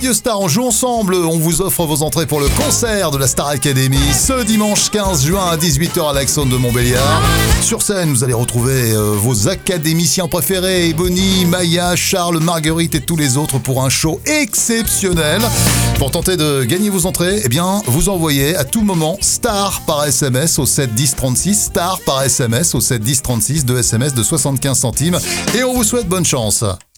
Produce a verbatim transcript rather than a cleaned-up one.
Radio Star, on joue ensemble, on vous offre vos entrées pour le concert de la Star Academy ce dimanche quinze juin à dix-huit heures à l'Axone de Montbéliard. Sur scène, vous allez retrouver euh, vos académiciens préférés, Bonnie, Maya, Charles, Marguerite et tous les autres pour un show exceptionnel. Pour tenter de gagner vos entrées, eh bien, vous envoyez à tout moment Star par S M S au sept dix trente-six, Star par S M S au sept dix trente-six, deux S M S de soixante-quinze centimes et on vous souhaite bonne chance.